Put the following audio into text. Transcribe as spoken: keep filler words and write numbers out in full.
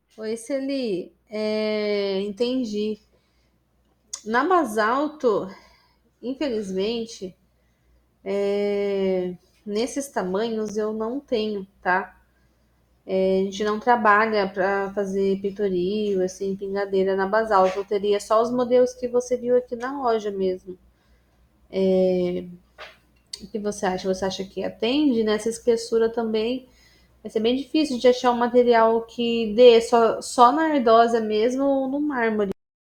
Oi, Celi. É, entendi. Na Basalto, infelizmente, é, nesses tamanhos eu não tenho, tá? É, a gente não trabalha para fazer peitoril, assim, pingadeira na Basalto. Eu teria só os modelos que você viu aqui na loja mesmo. O que você acha? Você acha que atende nessa espessura também? Vai ser bem difícil de achar um material que dê só, só na ardósia mesmo ou no mármore.